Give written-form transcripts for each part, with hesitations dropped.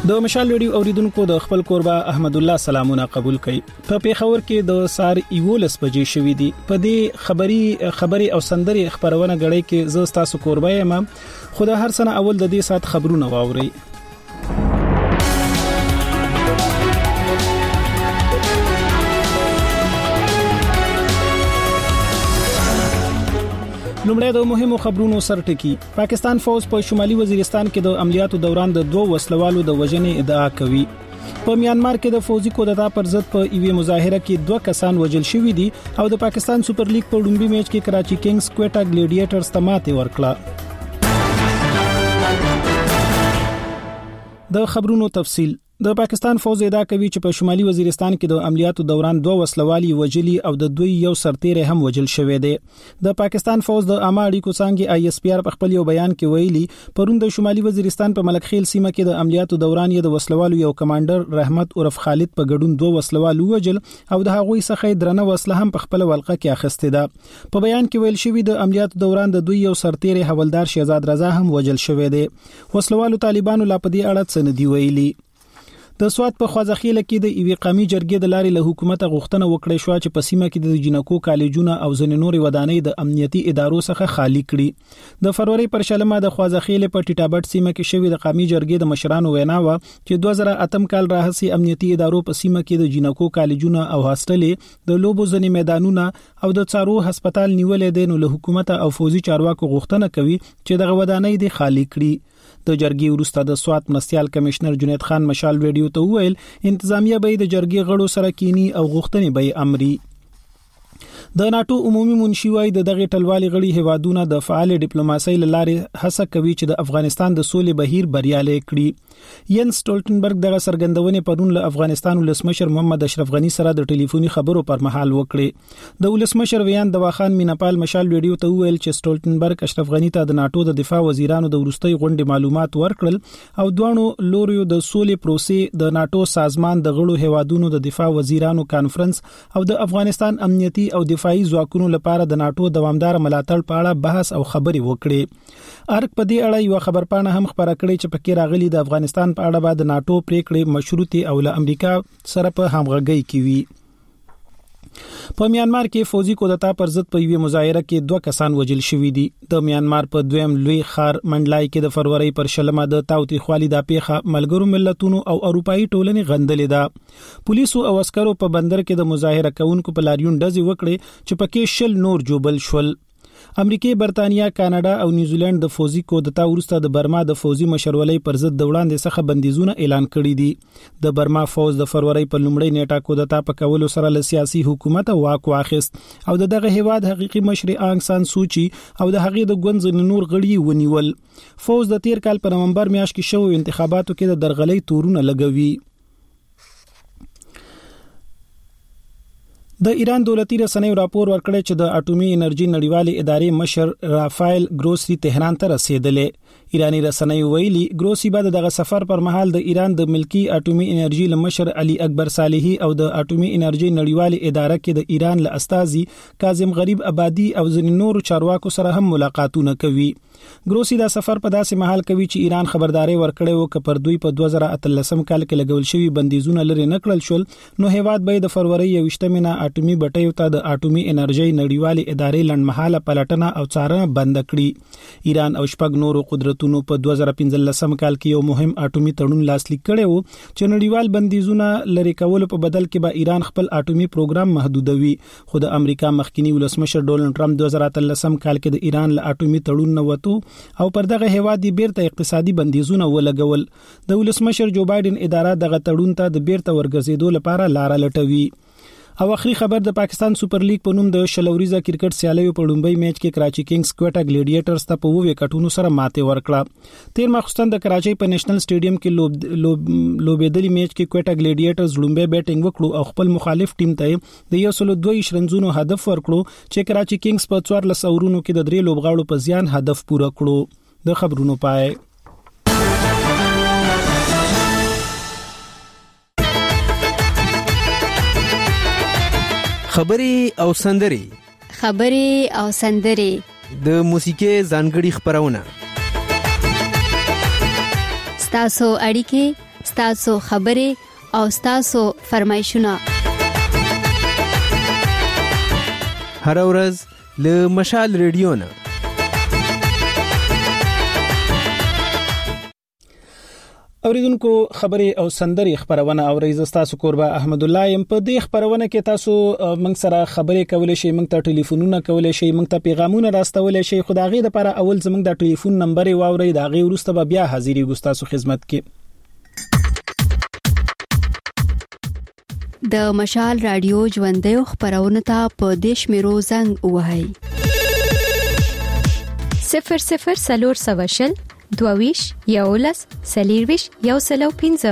د مشال ویډیو اوریدونکو د خپل قربا احمد الله سلامونه قبول کړي. په پیښور کې د سار 11 بجې شوې دي. په دې خبري او سندري خبرونه غړي کې زه تاسو قربا یم. خدا هر سنه اول د دې سات خبرونه واوري. لومړی د مهمو خبرونو سرټکی. پاکستان فوج په شمالي وزیرستان کې د عملیاتو دوران د 2 وسلوالو د وژنې ادعا کوي. په میانمار کې د فوجي کودتا پر ضد په ایوي مظاهره کې 2 کسان وژل شوي دي او د پاکستان سپر لیګ په لومړي میچ کې کراچي کینګز کوټا ګلیډیټرز ته ماتې ورکړه. د خبرونو تفصیل. د پاکستان فوج ادعا کوي چې په شمالي وزیرستان کې د عملیاتو دوران 2 وسلوالي وژلي او د دوی یو سرتیر هم وژل شوی دی. د پاکستان فوج د عامه اړیکو څنګه ISPR په خپل یو بیان کې ویلي پرون د شمالي وزیرستان په ملک خیل سیمه کې د عملیاتو دوران یې د وسلوالو یو کمانډر رحمت عرف خالد په ګډون 2 وسلوالو وژل او د هغوی څخه درنه وسله هم په خپل ولقه کې اخیسته ده. په بیان کې ویل شوی د عملیاتو دوران د دوی یو سرتیر حوالدار شهزاد رضا هم وژل شوی دی. وسلوالو طالبانو لا په دې اړه څه نه دی ویلي. د سواد په خوازخیله کې د ایوي قومي جرګې د لارې له حکومت غوښتنه وکړې شو چې په سیمه کې د جنکو کالجونه او ځینې نورې ودانۍ د امنیتي ادارو څخه خالی کړي. د فروری پر شلمه د خوازخیله په ټیټابټ سیمه کې شوی د قومي جرګې د مشرانو وینا و چې 2008 کال راهسي امنیتي ادارو په سیمه کې د جنکو کالجونه او هاستلې د لوبو ځینې میدانونه او د څارو هسپتال نیولې دي. نو له حکومت او فوزي چارواکو غوښتنه کوي چې دغه ودانۍ د خالی کړي. د جرګې وروسته د سواد مرستيال کمشنر جنید خان مشال ویډیو ته ویل انتظامیه به د جرګې غړو سره کینی او غوښتنې به امري. د ناتو عمومي منشي وايي د دغه ټلوالي غړي هوادونه د فعال ډیپلوماسۍ لاره هڅه کوي چې د افغانستان د سولې بهیر بریالي کړي. ین سټولټنبرګ دغه سرګندونې پرون له افغانستان ولسمشر محمد اشرف غنی سره د ټلیفوني خبرو پر مهال وکړي. د ولسمشر ویان دواخان مینپال مشال ویډیو ته ویل چې سټولټنبرګ اشرف غنی ته د ناتو د دفاع وزیرانو د ورستۍ غونډې معلومات ورکړل او دوانو لوریو د سولې پروسې د ناتو سازمان د غړو هوادونو د دفاع وزیرانو کانفرنس او د افغانستان امنیتي او دفاعي ځواکونو لپاره د ناتو دوامدار ملاتړ په اړه بحث او خبري وکړي. ارګ په دې اړه یو خبرپاڼه هم خبره کړې چې پکې راغلي د افغانستان په اړه بعد ناتو پریکړې مشروطي او له امریکا سره په همغږي کې وي. په میانمار کې فوجي کودتا پر ضد په یوه مظاهره کې 2 کسان وژل شوي دي. د میانمار په دویم لوی خار منډلای کې د فروری پر شلمه د تاوتی خالي د پیخه ملګرو ملتونو او اروپאי ټولنې غندلې ده. پولیسو او عسکرو په بندر کې د مظاهره کوونکو په لاریون ډزې وکړې چې پکې شل نور جوبل شول. امریکا، برتانیا، کاناډا او نیوزیلند د فوجي کودتا وروسته د برما د فوجي مشرولۍ پر ضد د وړاندې څخه بندیزونه اعلان کړي دي. د برما فوج د فروری په لومړۍ نیټه کودتا په کولو سره له سیاسي حکومت واک واخیست او دغه هیواد حقيقي مشر آنګ سان سوچي او د هغې د ګوند نور غړي ونیول. فوج د تیر کال په نومبر میاشت کې شوو انتخاباتو کې د درغلۍ تورونه لګوي. د ایران دولتي رسنیو راپور ورکړی چې د اټومي انرژي نړیوالې ادارې مشر رافایل ګروسی تهران ته رسیدلې. ایرانی رسنیو ویلي ګروسی بعد دغه سفر پر مهال د ایران د ملکی اټومي انرژي مشر علي اکبر صالحي او د اټومي انرژي نړیوالې اداره کې د ایران له استازي کاظم غریب آبادی او ځینې نورو چارواکو سره هم ملاقاتونه کوي. ګروسی دا سفر په داسې مهال کوي چې ایران خبرداري ورکړې و چې پر دوی په 2013 کال کې لګول شوی بندیزونه لري نکړل شول نو هیواد به د فروری 28 نه اټومي بټیو ته د اټومي انرژي نړیوالې ادارې لنډمهاله پلټنه او څارنه بند کړي. ایران او شپږ نورو قدرتونو په 2015 کال کې یو مهم اټومي تړون لاسلیک کړی و چې نړیوال بندیزونه لري کول په بدل کې به ایران خپل اټومي پروګرام محدودوي. خو د امریکا مخکینی ولسمشر ډونالد ټرمپ 2013 کال کې د ایران له اټومي تړون نه وته او پر دغه هیواد دی بیرته اقتصادي بندیزونه ولګول. د ولسمشر جو بایدن اداره دغه تړون ته د بیرته ورګرځېدو لپاره لار لټوي. او اخري خبر د پاکستان سپر لیګ په نوم د شلوريزه کرکټ سیالیو په لومړی میچ کې کراچي کینګز کوټا ګلیډیټرز ته په 2 وکټونو سره ماتې ورکړه. تیر ماخستن د کراچي په نېشنل سټیډیم کې لوبېدلي میچ کې کوټا ګلیډیټرز لومړی بیټینګ وکړو او خپل مخالف ټیم ته د 102 رنونو هدف ورکړو چې کراچي کینګز په 14 اورونو کې د 3 لوبغاړو په زیان هدف پوره کړو. د خبرونو پای خبري او سندري د موسیقي ځانګړي خبرونه ستاسو اړیکې ستاسو خبرې او ستاسو فرمایشونه هر ورځ له مشال ریډیو نه اوریدونکو خبرې او سندري خبرونه اوري زستاسو قربا احمد الله يم په دې خبرونه کې تاسو موږ سره خبرې کولای شئ، موږ ته ټلیفونونه کولای شئ، موږ ته پیغامونه راستولای شئ. خدایغه لپاره اول زموږ د ټلیفون نمبر واوري دا غي ورسته بیا حاضرې ګستاسو خدمت کې. د مشال رادیو ژوندې خبرونه ته په دیش میرو زنګ وهاي 00 22 یولس سلیرویش یو سلو 15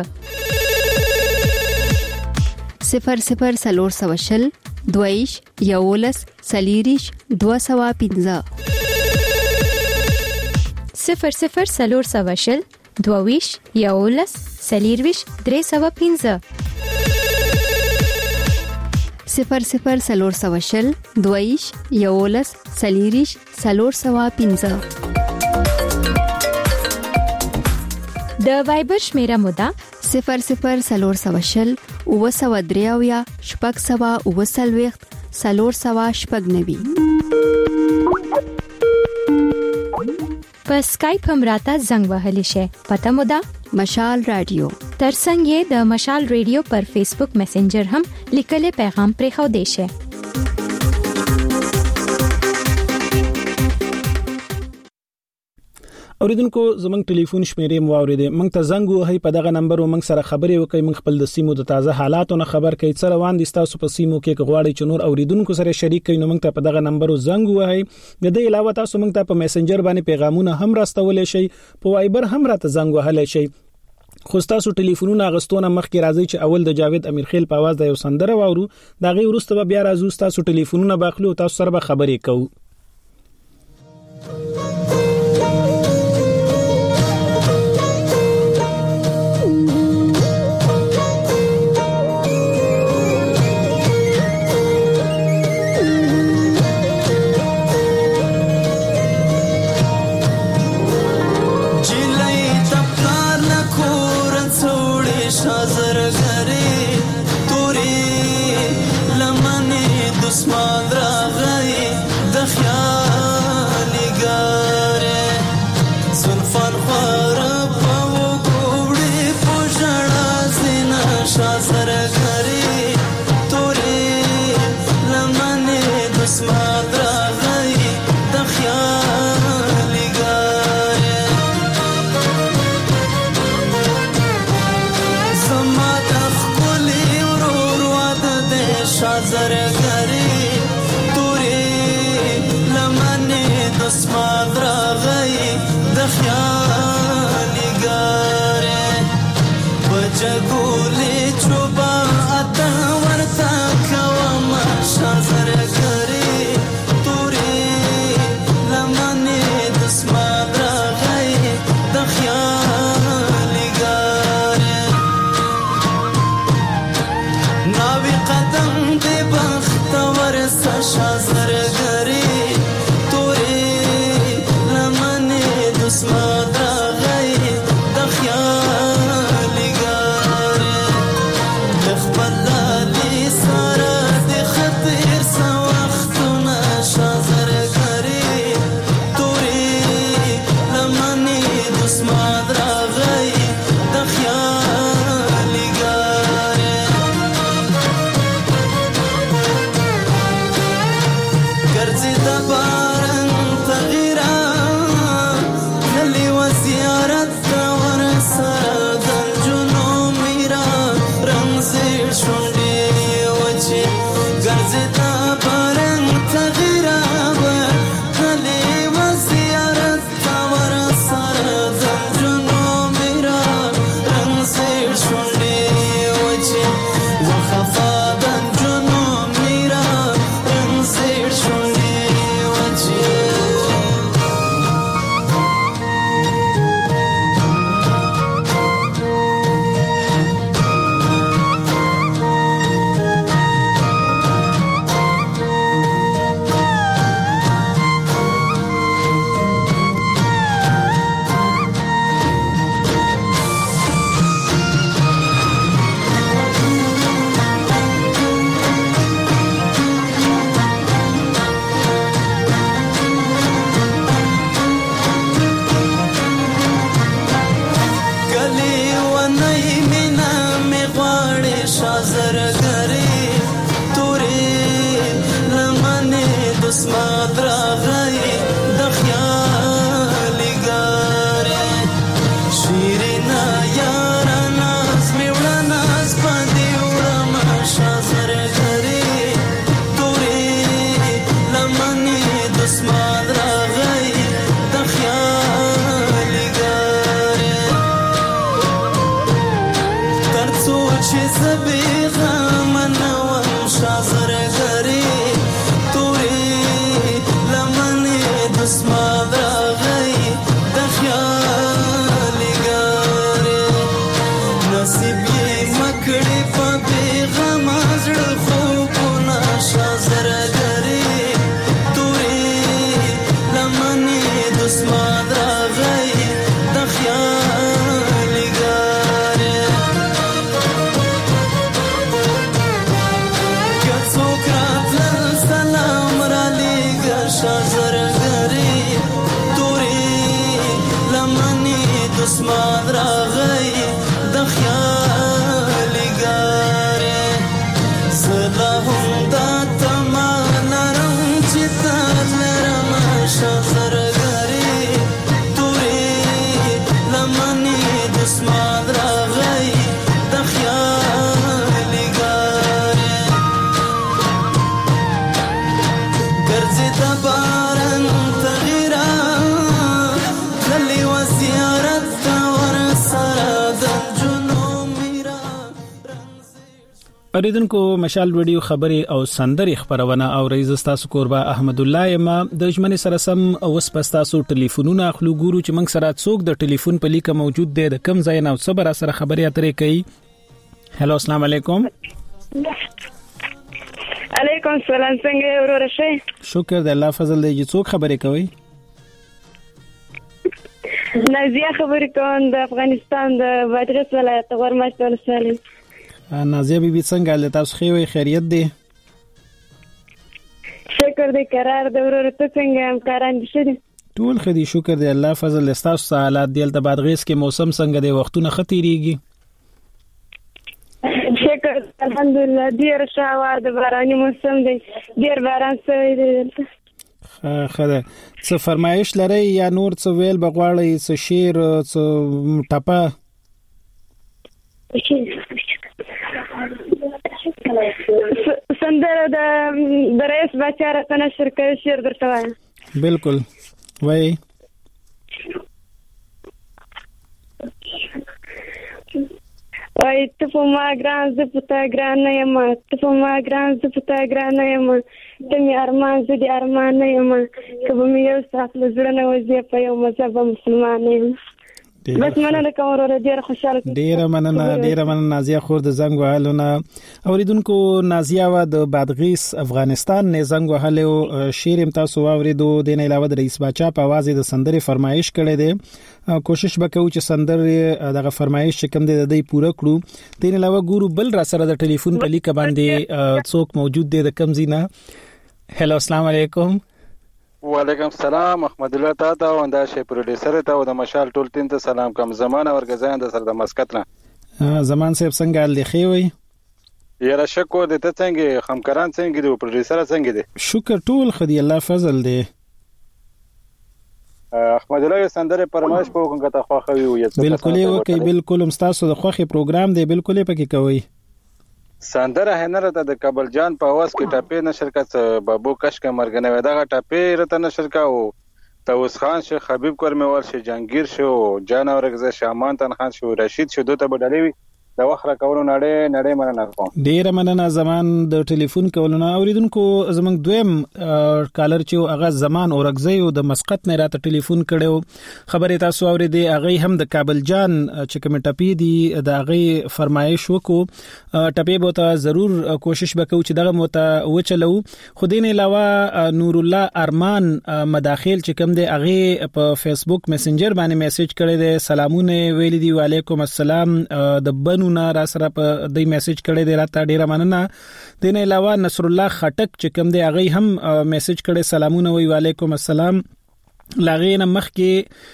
00 22 یولس سلیریش 215 00 22 یولس سلیرویش 315 00 22 یولس سلیریش 315 د وایبر شمیره مودا 00 وسودریاویا شپږ سوا وسلويخت سلور سوا شپږ نوي. په سکایپ هم راته زنګ وهلی شي. پته مودا مشال رادیو. ترڅنګ یې د مشال رادیو پر فیسبوک میسنجر هم لیکلي پیغام پرې خو دی شي. اوریدونکو زمنګ ټلیفون شمیرې مو اوریدې، موږ ته زنګ وهي په دغه نمبر او موږ سره خبرې وکړئ. موږ خپل د سیمو د تازه حالاتونو خبر کوي، څه روان دي تاسو په سیمو کې، غواړئ چې نور اوریدونکو سره شریک کړئ نو موږ ته په دغه نمبر زنګ وهي. د دې علاوه تاسو موږ ته په میسنجر باندې پیغامونه هم راستولای شئ، په وایبر هم راته زنګ وهلای شئ. خو تاسو ټلیفونونه غستونه مخکې راځي چې اول د جاوید امیرخیل په आवाज د یو سندره واورو، دا غي ورسته بیا راځو تاسو ټلیفونونه باخلو تاسو سره به خبرې کوو. چې زبې غمنوم شازر غری تورې لمنې دسماد راغی د خیال ګارې نصیب یې مکړې په بې غمه زړه خوبونه شازر غری تورې لمنې دسماد راغی د خیال ګارې که څوک راتلل سلام را لیږه شازر غری تورې لمنې دسماد راغی د خیال ګارې زه لا هم دا تمه لرم چې تا لرم شازر غری تورې لمنې دسماد راغی د خیال ګارې ګرځې د باران تغیرا تللی و زیارت ته ورسره د نجونو میرا اوریدونکو مشال ریډیو خبري او سندري خبرونه او رئیس تاسو کوربه احمد الله یم د ژمنې سره سم اوس پستاسو ټلیفونونه اخلو ګورو چې موږ سره څوک د ټلیفون په لیکه موجود دی د کم ځای نه او صبر سره خبري اترې کوي. هالو السلام علیکم. علیکم السلام څنګه یې ورور شئ؟ شکر د الله فضل دی. څوک خبرې کوي؟ نازیه خبرې کوم د افغانستان د بادغیس ولایت غورماشت ولسوالۍ. نازیه بیبي څنګه له تاسو خو خیریت دی؟ شکر دې قرار د ورور ته څنګه همکاران دي شه دي؟ ټول خدي شکر دی الله فضل استاسو حالات دی د بادغیس کې موسم څنګه دی وختونه ختیریږي؟ شکر الحمدلله ډیر شاوار د باراني موسم دی ډیر باران شوی دی. خدا څه فرمایش لري یا نور څه ویل بغواړي څه شعر څه ټپه؟ سندره د رئیس بچا راته نشر کوي شعر درته وایم. بالکل وای وای ته په ما ګران زه په تا ګران نه یم ته په ما ګران زه په تا ګران نه یم ته مې ارمان زه دې ارمان نه یم که به مې یو ساعت له زړه نه وځې په یو مذهب مسلمان نه یم. بس مننه کوم ورور ډیر خوشاله ډیر مننه نازیه خور د زنګ وهلونه. اوریدونکو نازیه و د بادغیس افغانستان نه زنګ وهلو شعر تاسو اوریدو د نه علاوه د رئیس باچا په आवाज د سندري فرمایش کړي دي. کوشش وکړو چې سندري دغه فرمایش کوم دي د دې پوره کړو. د نه علاوه ګورو بل را سره د ټلیفون په لیک باندې څوک موجود دي د کم زینا. هالو السلام علیکم. وعلیکم السلام احمد الله تاته او دا شی پروډوسر ته او د مشال ټول ټیم ته سلام کوم. زمانه ورګزان د سر د مسقط نه زمان صاحب څنګه لخي وي؟ یاره شکو د ته څنګه همکاران څنګه دي پروډوسر څنګه دي؟ شکر ټول خدای الله فضل دی. احمد الله سندره پرمایش په کوم کته خو خوي وي. بالکل وکي بالکل مستاسو د خوخي پروګرام دی بالکل پکې کوي. سندره هنره ته د کابل جان په आवाज کې ټاپې نشر کړ بابو کش کا مرګنه ودا ټاپې رته نشر کا او توس خان شیخ حبیب کرموال شي جنگیر شو جان اورګزه شامان تن خان شو رشید شو دوته بدلوي د وخره کولو نړۍ مننه کوم. ډیر مننه زمان د ټلیفون کولونه. اوریدونکو زمنګ دویم کالر چې هغه زمان اورګزه او د مسقط نه راته ټلیفون کړو خبره تاسو اوریدي هغه هم د کابل جان چې کوم ټپی دی د هغه فرمایش وکړو ټپی به ته ضرور کوشش وکړو چې دغه موته وچلو. خو دین علاوه نور الله ارمان مداخل چې کوم دی هغه په فیسبوک میسنجر باندې میسج کړی دی سلامونه ویل دی وعلیکم السلام د بنو را سره په دې میسج کړی دی راته ډیره مننه. دین علاوه نصر الله خټک چې کوم دی هغه هم میسج کړی سلامونه وی وعلیکم السلام. لاغین مخ کې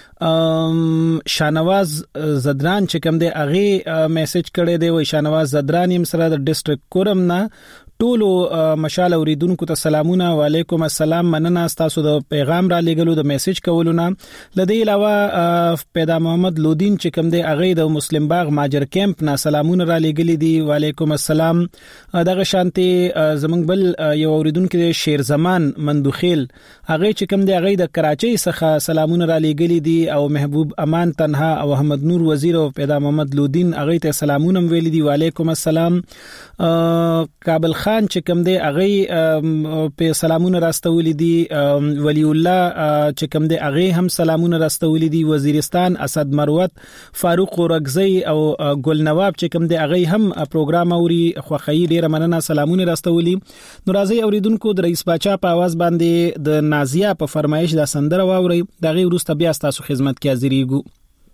شانواز زدران چې کوم دی هغه میسج کړی دی وی شانواز زدران هم سره د ډیسټریکټ کورم نه ټولو مشال اوریدونکو ته سلامونه وعلیکم السلام مننه تاسو د پیغام را لګلو د میسج کولونه لدی علاوه پیدا محمد لودین چې کوم دی اغه د مسلم باغ ماجر کیمپ نه سلامونه را لګلی دي وعلیکم السلام دغه شانتي زمنګ بل یو اوریدونکو شیر زمان مندوخیل اغه چې کوم دی اغه د کراچۍ څخه سلامونه را لګلی دي او محبوب امان تنها او احمد نور وزیر او پیدا محمد لودین اغه ته سلامونه ویل دي وعلیکم السلام کابل خان چې کوم دی اغه په سلامونه راستولې دي ولی الله چې کوم دی اغه هم سلامونه راستولې دي وزیرستان اسد مروت فاروق رغزی او ګل نواب چې کوم دی اغه هم پروګرام اوري خوخی ډیره مننه سلامونه راستولې نو راځي اوریدونکو د رئیس باچا په आवाज باندې د نازیه په فرمایش د سندره واوري دغه ورسته بیا تاسو خدمت کې حاضرېږو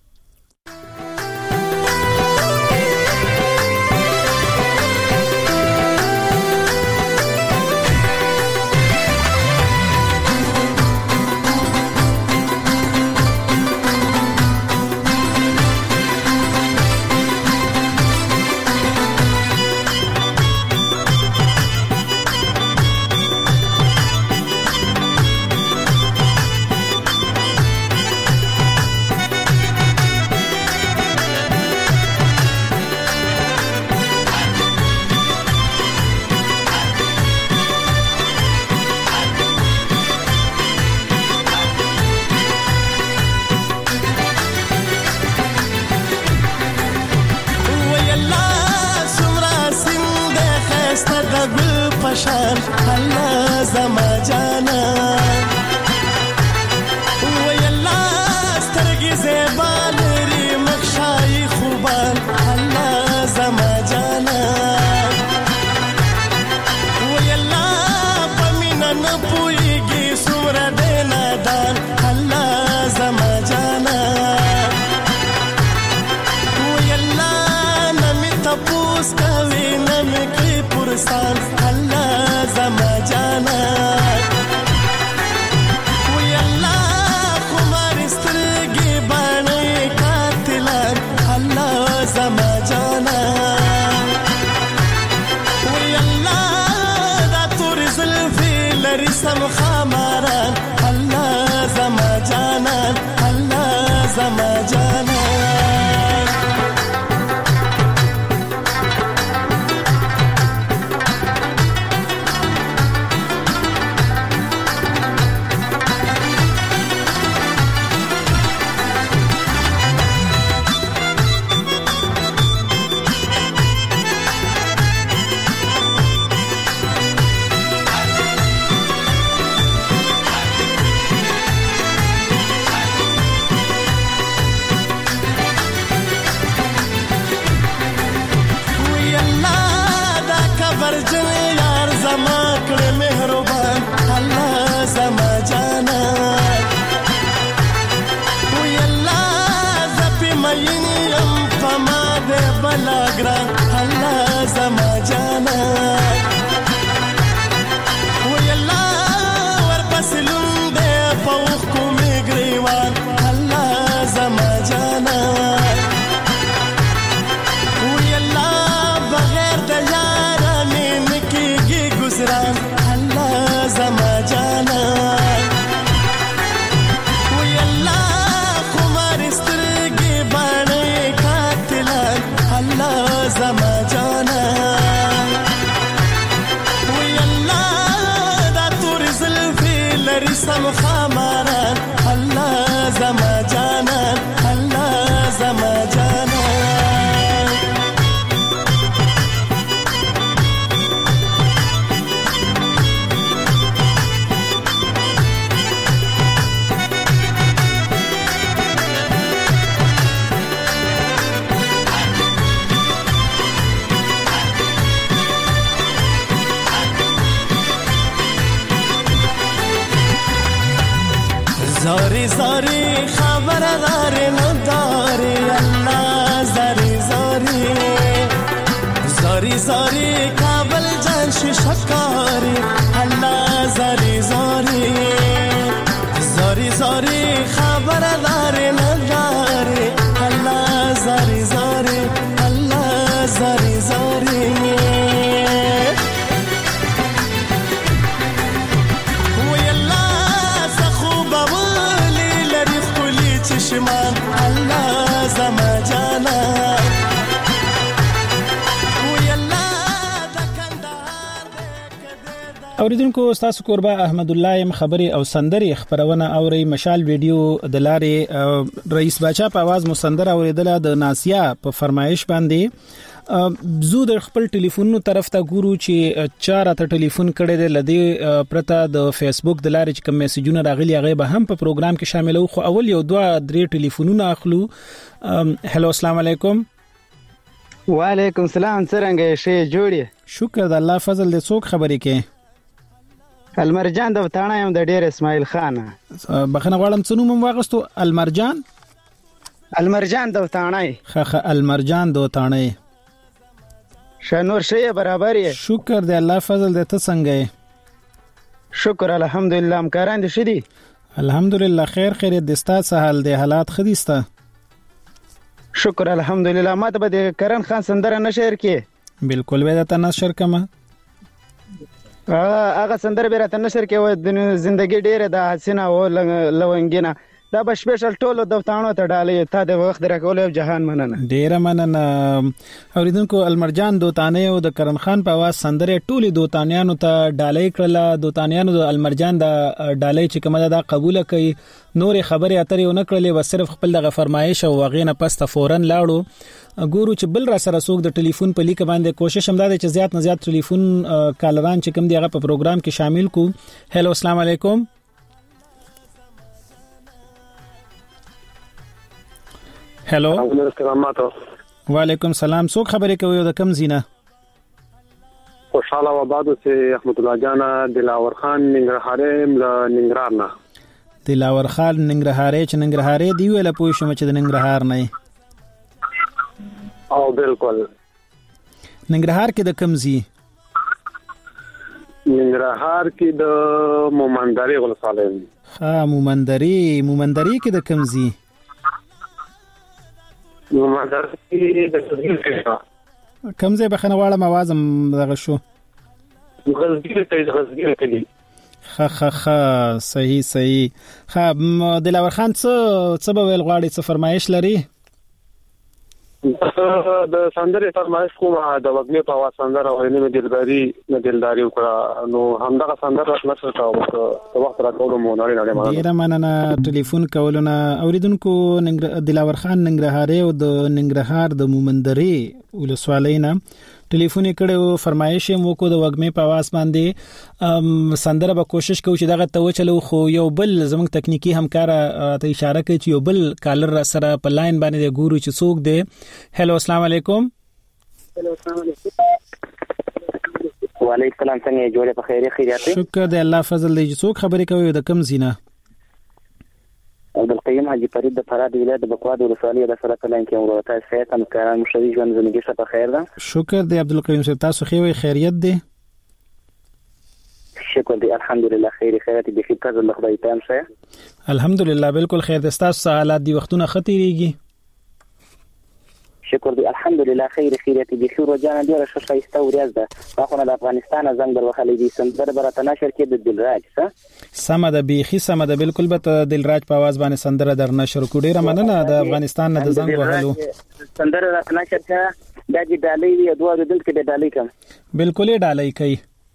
زاری زاری خبردار نداری الله زاری زاری زاری زاری کابل جان شکاری الله زاری زاری زاری زاری خبردار نداری الله زاری زاری الله زاری زاری اوریدونکو تاسو قربا احمد الله ام خبري او سندري خبرونه اوري مشال ویډیو د لارې رئیس باچا په आवाज مسندر اوریدله د ناسیا په فرمایش باندې زو د خپل ټلیفونونو طرف ته ګورو چې چاره ته ټلیفون کړي د لدی پرته د فیسبوک د لارې کوم میسجونه راغلي هغه به هم په پروګرام کې شامل وو خو اول یو دوه درې ټلیفونونه اخلو. هلو السلام علیکم. وعلیکم السلام. څنګه شې جوړې؟ شکر د الله فضل دې. څوک خبرې کې؟ المرجان د وطانه يم د ډیر اسماعیل خان. بخنه غواړم څه نوم واغستو؟ المرجان. المرجان د وطانه. خخه المرجان د وطانه. شنور شې برابر یې. شکر دی الله فضل دې. ته څنګه یې؟ شکر الحمدلله. همکاران دې شدي؟ الحمدلله خیر خیریت دې. ستاسو حال دې حالات خديسته؟ شکر الحمدلله. ماته به د کرن خان سندره نشر کې؟ بالکل به دا نشر کما. هغه سندره به راته نشر کې و د ژوندۍ ډیره د حسینه او لونګینا دا به سپیشل ټولو د وطانو ته ډالې ته د وخت راکول جهان مننه. ډیره مننه. اوریدونکو المرجان دوتانه او د کرن خان په आवाज سندره ټولي دوتانیانو ته ډالې کړله. دوتانیانو د المرجان د ډالې چې کومه دا قبول کړي نور خبرې اترې ونه کړلې و صرف خپل د فرمایش او غینه پسته فورن لاړو. ګورو چې بل را سره سوق د ټلیفون په لیک باندې کوشش هم دا چې زیات نه زیات ټلیفون کالران چې کوم دی هغه په پروګرام کې شامل کو. هلو السلام علیکم. هلو وعلیکم السلام. څوک خبرې کوي د کم زینه؟ خوشاله آبادو سے احمد الله جان دلاور خان ننګرهاري ننګرهار نه. دلاور خان ننګرهاري چې ننګرهاري دی ویل پوه شم چې د ننګرهار نه. او بالکل. ننګرهار کې د کمزي؟ ننګرهار کې د مومندري ولسوالۍ. ها مومندري کې د کمزي؟ مومندري کې د غزګیر. کمزي بخنه واړه موازم دغه شو. غزګیر کې. خ صحیح. دلاور خان څه به ویل غواړي؟ څه فرمایش لري؟ د سندرې فرمایش کوم د وګړي په आवाज سندره او نه دلداري وکړه نو همدغه سندره نشر کاوه په وخت راکولو مو نه ډیر مننه ټلیفون کولونه. اوریدونکو دلاور خان ننګرهاري او د ننګرهار د مومندري ولسوالۍ نه ټلیفون کړو فرمایش مو کو د وګمې په आवाज باندې سندره به کوشش کوو چې دغه ته چلو خو یو بل زموږ تکنیکی همکار ته اشاره کوي چې یو بل کالر سره په لاین باندې ګورو چې څوک دی. هلو السلام علیکم. هلو السلام علیکم. وعلیکم السلام. څنګه جوړه په خیر خیریت؟ شکر دی الله فضل دی. څوک خبرې کوي د کم زینه؟ عبدالقیوم حاجی فرید د فراد ولایت د بکواد ولسوالۍ د سره کلان کې ورته سیاست همکاران مشوي ژوند زندگی څخه خیر ده. شکر دی عبدالقیوم صاحب. تاسو خیریت دی؟ شکر دی الحمدلله خیریت دی. خیر الله خدای تام شه. الحمدلله بالکل خیر دی. تاسو حالات دی وختونه خطرېږي؟ شکر دی الحمدلله خیریت دی. خو روزانه ډیره شایسته ورځ ده. خو د افغانستان زنګ در وخلې دي سندره برته نشر کې د دلراج څه سم ده بیخي سم ده بالکل به دلراج په आवाज باندې سندره در نشر کو. ډیره مننه د افغانستان نه د زنګ وهلو سندره را نشر کې د دې ډالۍ وی دوه د دل کې د ډالۍ کم بالکل ډالۍ کوي.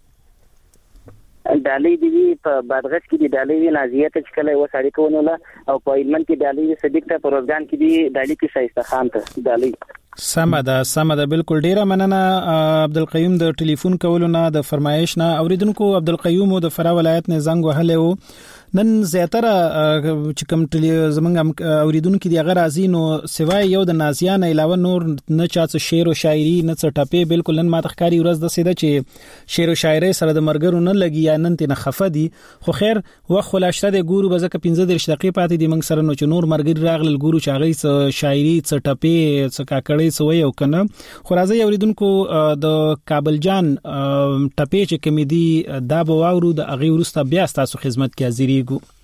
ډالۍ دی په بادغش کې دی ډالۍ وی نازیه ته کله و سړی کوونه او په ایلمن کې ډالۍ صدیق ته پروګرام کې دی ډالۍ کې شایسته خان ته ډالۍ. سم ده بالکل. ډیره مننه عبدالقیوم د ټلیفون کولو نه د فرمایش نه. اوریدونکو عبدالقیوم د فرا ولایت نه زنګ وهلو. نن زیاتره چې کوم زمونږ اوریدونکو دی هغه راځي نو سوای یو د نازیان علاوه نور نه چاڅ شعر او شاعري نه څه ټپه. بالکل نن ماته ښکاری ورځ د سیده چې شعر او شاعري سره د مرګرو نه لګي یا نن ته نه خفه دي. خو خیر وخت خلاشته د ګورو بزکه 15 دقیقې پاتې دي موږ سره نو چې نور مرګر راغل ګورو چې هغه څه شاعري څه ټپه څه کاکړې سوی او کنه. خو راځي اوریدونکو د کابل جان ټپه چې کمیدي دا به واورو د اغه ورسته بیا تاسو خدمت کې حاضرېږو.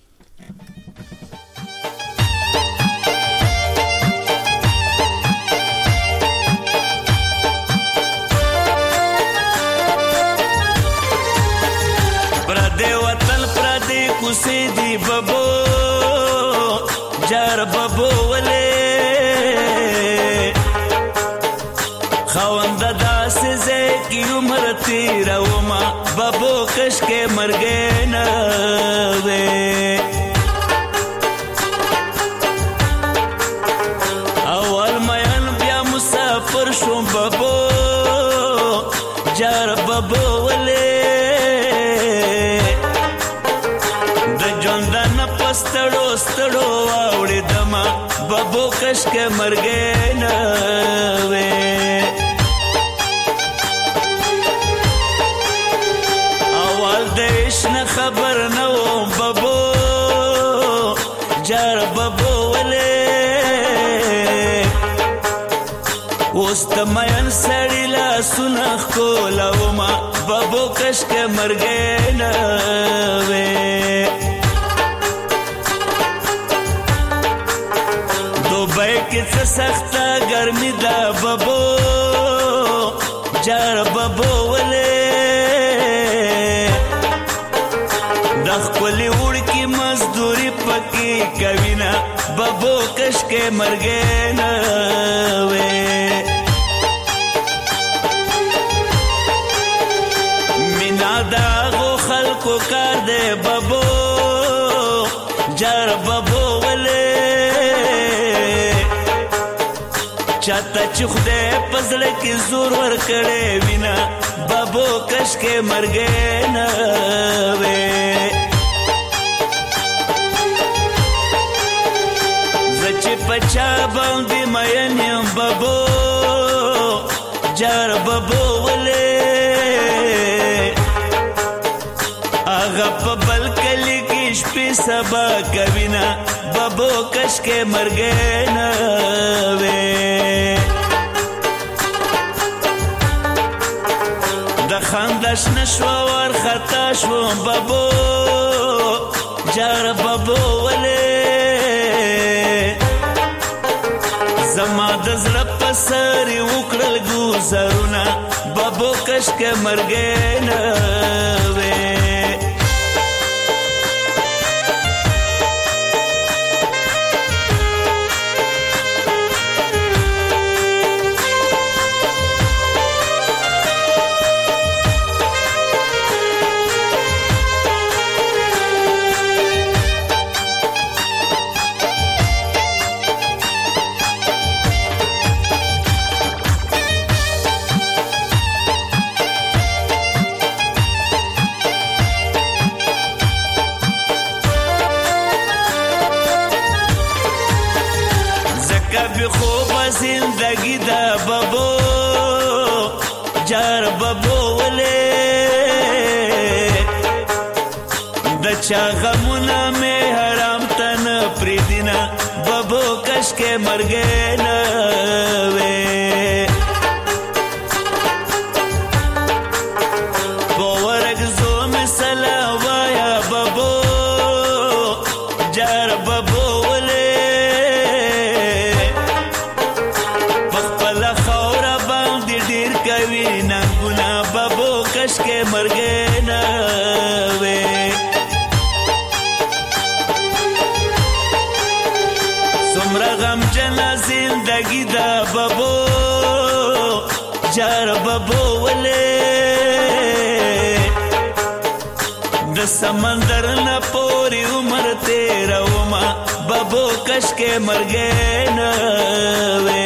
پردے وطن پردے کوسے دی ببو جار ببو ولے خو خاوند داسې زه کی عمر تیروما بابو کش کې مرګ نه وې اول مېن بیا مسافر شوم بابو جار بابو ولې د ژوند نه پستړو ستړو واوړې دما بابو کش کې مرګ نه وې اول دیش نه خبر نه و بابو جار بابو ولې اوس د مېن سړی لا سنخ کولاوما بابو کش کې مرګ نه وې دوبۍ کې څه سخته ګرمي ده بابو جار بابو ولې د خپلې وړکې مزدوري پکې کوي نه بابو کش کې مرګ نه وې مینا داغو خلکو کار دی بابو جار بابو ولې چاته چې خدای په زړه کې زور ورکړی وینا بابو کش کې مرګ نه وې زه چې په چا باندې مین یم بابو جار بابو ولې هغه په بل کلي کې شپې سبا کوي نه بابو کش کې مرګ نه وې د خندش نشو ورخطا شوم بابو جار بابو ولې زما د زړه په سر وکړل ګوزارونه بابو کش کې مرګ نه وې زندگی دا بابو جار بابو ولې د چا غمونه مې حرام تن پریدینا بابو کش کې مرګ نه وې باورګ زو مې سلام وایا بابو جار بابو کش کې مرګ نه وې څومره غمجن زندګي ده بابو جار بابو ولې د سمندر نه پورې عمر تیروما بابو کش کې مرګ نه وې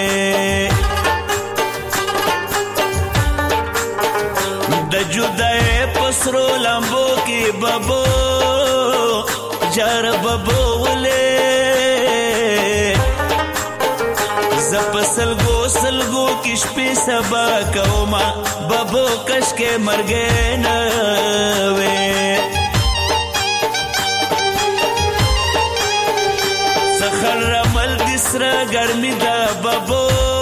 د جدای پسرو لمبو کې بابو جار بابو ولې زپسلګو سلګو کې شپې سبا کوما بابو کش کې مرګ نه وې سخر رمل دسرا ګرمي دا بابو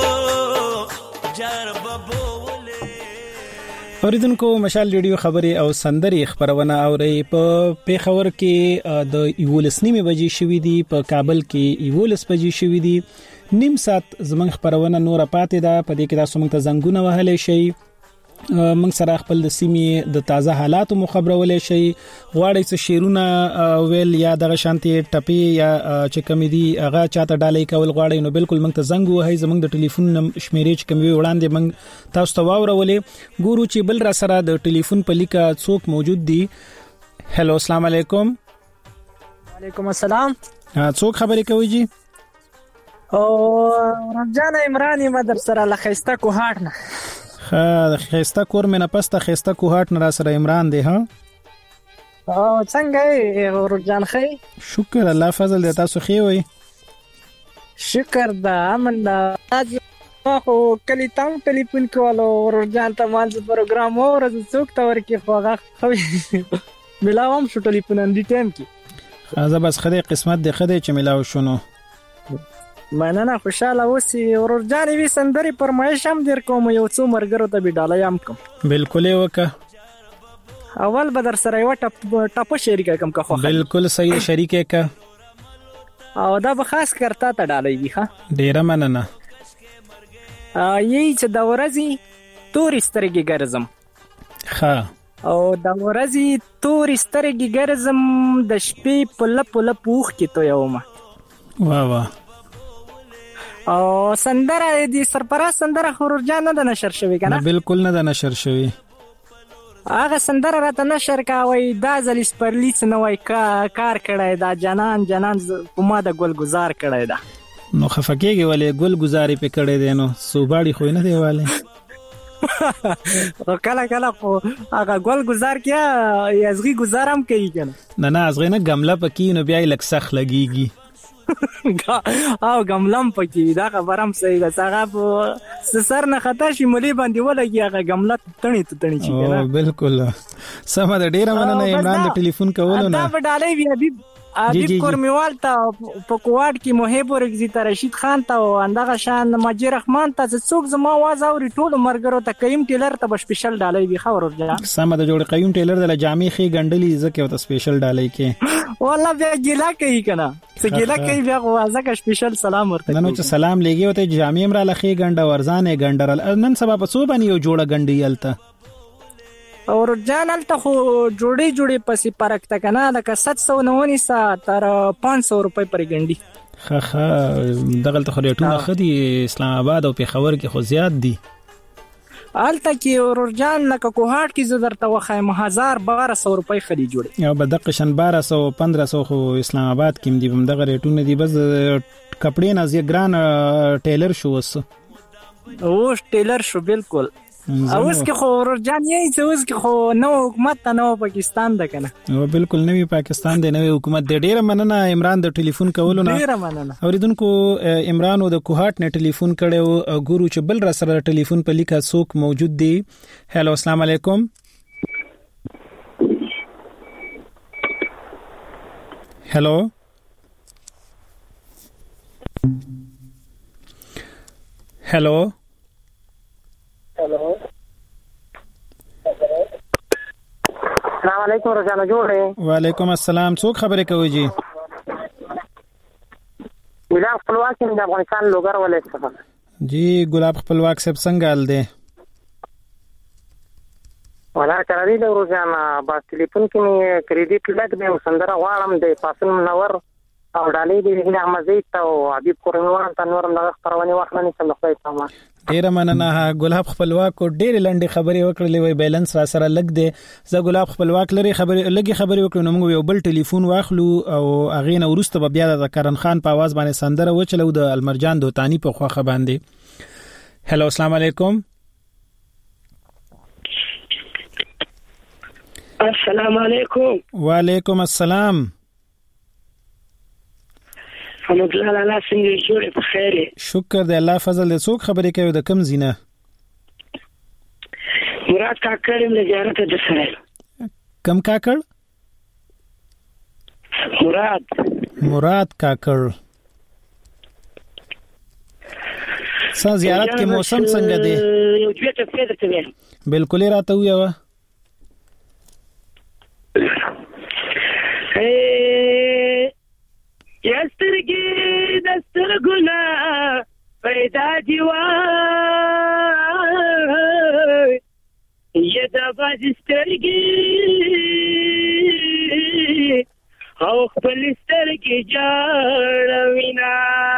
جار بابو اوریدونکو مشال ریډیو خبري او سندري خبرونه اوري په پیښور کې د 11 بجې شوې دي په کابل کې 11 بجې شوې دي نیم ساعت زمنګ خبرونه نور پاتې ده په دې کې تاسو موږ ته زنګونه وهلې شي موږ سره خپل د سیمې د تازه حالاتو مخبرولې شي غواړي چې شیرونه ویل یا د شانتي ټپي یا چې کمیدي هغه چاته ډالۍ کول غواړي نو بالکل موږ ته زنګ وهي زموږ د ټلیفون شمیرې چې کومي وړاندې موږ تاسو ته واورولې ګورو چې بل را سره د ټلیفون په لیکه څوک موجود دي. هلو السلام علیکم. وعلیکم السلام. څوک خبرې کوي جی؟ او رمضان عمران مدر سره لخيسته کوهاټ نه. خيسته کور مې نه پسته خيسته کوهاټ نه را سره عمران دی ها. او څنګه یې رمضان خې؟ شکر الله فضل دې تاسو خې وي. شکر دا امن دا خو کلی تام ټلیفون کولو رمضان ته مال پروګرام اور څوک تا ورکی خوغه خو ملاوم شو ټلیفون اندی ټیم کې. زه بس خدای قسمت دې خدای چې ملاو شونو. مننه خوشاله اوسې ورجان وی سندري پرمایش هم در کوم یو څو مرګرو ته بډاله یم کوم. بالکل وکه اول بدر سره یو ټپ شریک کوم که خو بالکل صحیح شریک کا او دا به خاص کرتا ته ډالۍ وی ها. ډیر مننه. یی چې د ورځي تور سترګې ګرځم ها او د ورځي تور سترګې ګرځم د شپې په لپ پوخ کې تو یوم. واه واه. او سندره دې سرپرست سندره خورجان نه د نشر شوی کنه؟ بالکل نه د نشر شوی. هغه سندره راته نشر کاوي دا زلیس پرلیس نه وای کار کړای دا جنان په ما د ګل گزار کړای دا. نو خفکیږي ولې ګل گزاري په کړی دی نو صوباړي خو نه دی والے. کله خو هغه ګل گزار کیا یزغي گزارم کوي کنه؟ نه ازغه نه غمله پکې نو بیا لک سخ لګيږي. او غملم پکې دا خبرم صحیح ده هغه سر نه خطا شي مولي باندې ولګي هغه غمله تڼي شي کنه. بالکل سم ده ډیره مننه عمران د ټلیفون کولو نه. دا وډالې وی حبیب کورمیوال ته په کوواټ کې محب ورګزي ته رشید خان ته او اندغه شان ماجی رحمان ته څوک زما आवाज اوري ټول مرګرو ته قیم ټیلر ته سپیشل ډالۍ وی خبر ورځه. سم ده جوړ قیم ټیلر د جامع خې ګندلې زکه ته سپیشل ډالۍ کې والله بیا ګیلا کوي کنه څګیلا کوي بیا غوازه کا سپیشل سلام ورته. نو چې سلام لګي وته جامع امر لخې ګنده ورزانې ګندرل نن سبا په څو باندې یو جوړه ګندې یلته اور جانل ته خو جوړي پسې پرک تا کنه لکه 790 تر 500 روپے پر ګنډي. خه دغه ته خو ریټونه خدي اسلام آباد او پیښور کې خو زیات دي. آلته کې اورجان لکه کوهاټ کې زدر ته وخایم 1200 روپے خدي جوړي او بدقشن 1200 1500 خو اسلام آباد کې دي دغه ریټونه دي بس کپڑے نه زی ګران ټیلر شو وس او ټیلر شو بالکل. اوس کې خو ورجان یې چې اوس کې خو نو حکومت ته نو پاکستان ده کنه. او بالکل نوې پاکستان دی نوې حکومت دی. ډیره مننه عمران د ټلیفون کولو نه. ډیره مننه. اوریدونکو عمران او د کوهاټ نه ټلیفون کړو ګورو چې بل را سره ټلیفون په لیکه څوک موجود دی. هلو السلام علیکم. هلو هلو السلام علیکم رجانا جوړه. وعلیکم السلام. څوک خبرې کوي جی؟ ګلاب خپلواک د افغانستان لوګر ولې څخه. جی ګلاب خپلواک صاحب څنګه حال دی؟ ولا کراری د روزانا با ټلیفون کې مې کریډټ لګ دی سندره غواړم د پاسن منور او ډالۍ دی احمد زید او حبیب کورنوان تنورم د خبرونه واخلني څنګه خدای سامان. ډیره مننه ګلاب خپلواک او ډیره لنډه خبرې وکړلې وای بیلانس را سره لګ دی. زه ګلاب خپلواک لري لګي خبرې وکړو نو موږ یو بل ټلیفون واخلو او اغه نه ورسته بیا د کرن خان په आवाज باندې سندره وچلو د المرجان دوتانی په خوخه باندې. هلو السلام علیکم. السلام علیکم. وعلیکم السلام. حمد الله څنګه جوړه په خیر؟ شکر دی الله فضل دې. څوک خبرې کوي د کم زینه؟ مراد کاکړ له زیارت د سره. کم کاکړ؟ مراد کاکړ. څنګه زیارت کې موسم څنګه دی؟ یو څه ته فکر کوي. بالکل راته ویوا. یسترګي دسترګونه پیدا دیوای باز سترګې او خپل سترګې جاړوینا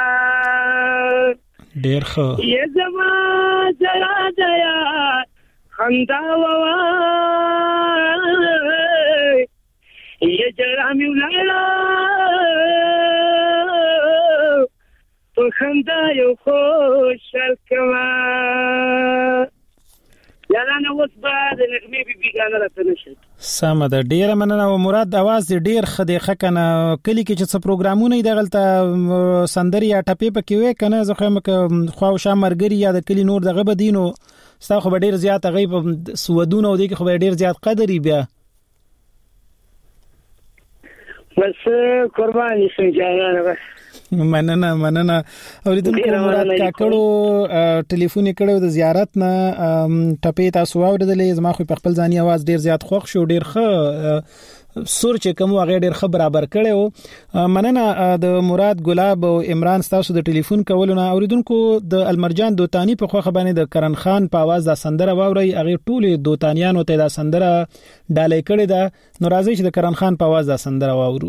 ډېر ښه یا زما زړه دیا خندا وای یا جړه مې ولاړه په خندا یو خوشحال کما یاله اوس بعد نغمه بیګانه راته نشي سم ده ډیره مننه او مراد اواز ډیر خدای خکنه کلی کې چې څه پروګرامونه دی غلطه سندري یا ټپې پکې وې کنه زه خو خو شامرګری یا د کلی نور دغه بدینو ستا خو ډیر زیات غیب سودونه او دی خو ډیر زیات قدرې بیا بس قرباني سنجانه بس مننه اوریدونکو مراد کاکړو ټلیفون کړو د زیارت نه ټپې تاسو اوریدلې زما خو په خپل ځاني आवाज ډیر زیات خوښ شو ډیر ښه سور چې کوم هغه ډیر ښه برابر کړو مننه د مراد ګلاب او عمران تاسو د ټلیفون کولونه اوریدونکو د المرجان دوتانی په خوخه باندې د کرن خان په आवाज د سندره واوري هغه ټول دوتانیانو ته د سندره ډالې کړې ده نو راځي چې د کرن خان په आवाज د سندره واورو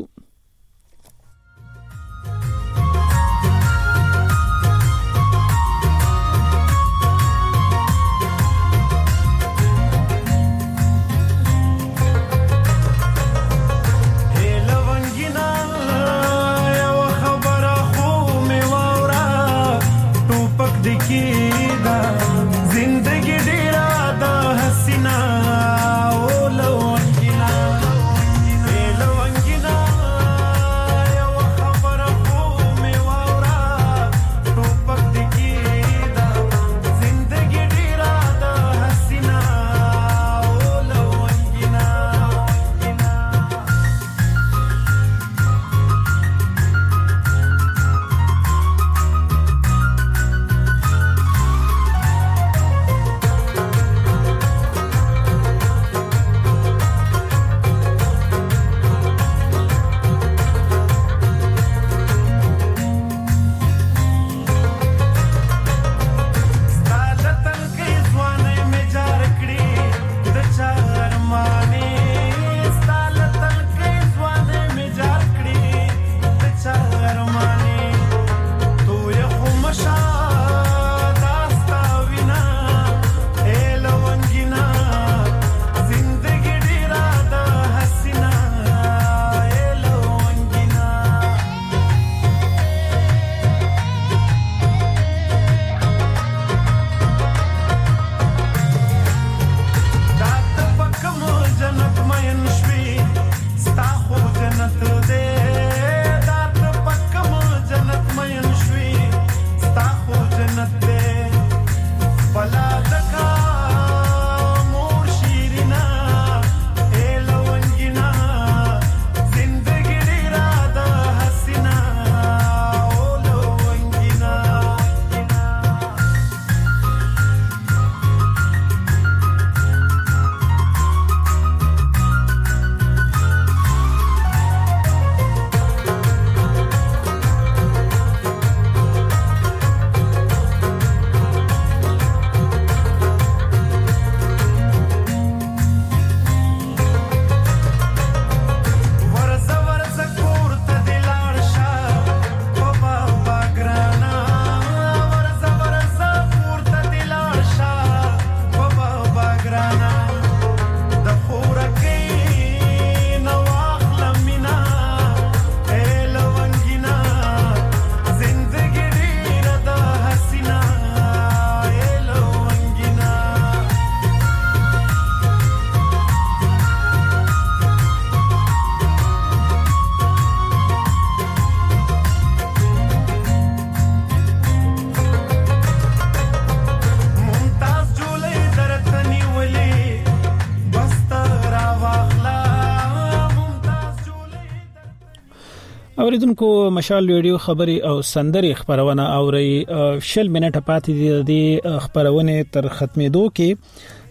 اوریدونکو مشال ریډیو خبري او سندري خبرونه اوري 60 منټه پاتې دي د خبرونه تر ختمېدو کې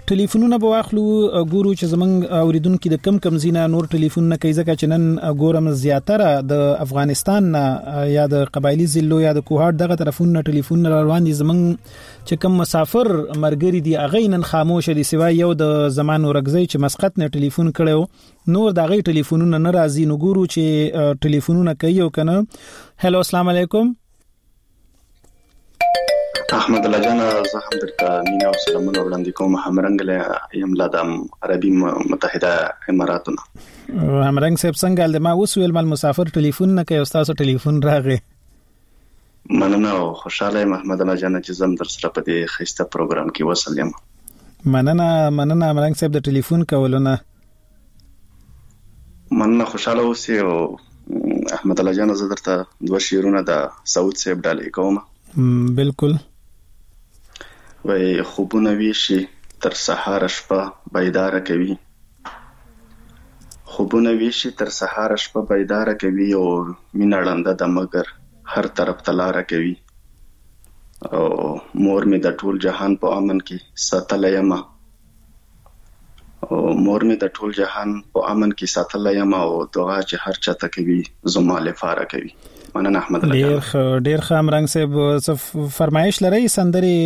ټلیفونونه به واخلو ګورو چې زمنګ اوریدونکو د کم زینا نور ټلیفونونه کوي ځکه چې نن ګورم زیاتره د افغانستان یا د قبایلی ضلعو یا د کوهات دغه طرفونو ټلیفون روان دي زمنګ چې کم مسافر مرګري دي اغه نن خاموش دي سوای یو د زمان ورګزی چې مسقط نه ټلیفون کړو نور د غي ټلیفونونه ناراضي نو ګورو چې ټلیفونونه کوي او کنه. هلو السلام علیکم. احمد الله جان زه هم درته مینا او سلامونه وړاندې کوم. همرنګ یم لا د عربي متحده اماراتونه. همرنګ صاحب څنګه د ما اوس ویل مال مسافر ټلیفون نه کوي او تاسو ټلیفون راغی. مننه او خوشاله یم احمد الله جان چې زم در سره په دې خسته پروګرام کې وصل یم. مننه همرنګ صاحب د ټلیفون کولونه. مننه خوشاله اوسئ او احمد الله جان زه درته دوه شعرونه د سعود صاحب ډالې کوم. بالکل. وای خوبونه ویشي تر سحر شپه بیدار کوي. خوبونه ویشي تر سحر شپه بیدار کوي او مینا ړنده د مگر هر طرف تلاره کوي. او مور می د ټول جهان په امن کې ساتل یم. او مور می د ټول جهان په امن کې ساتل یم او دعا چې هر چاته کوي زما لپاره کوي. مننه احمد الله جان. ډیر خامرنګ صاحب فرمایش لري سندري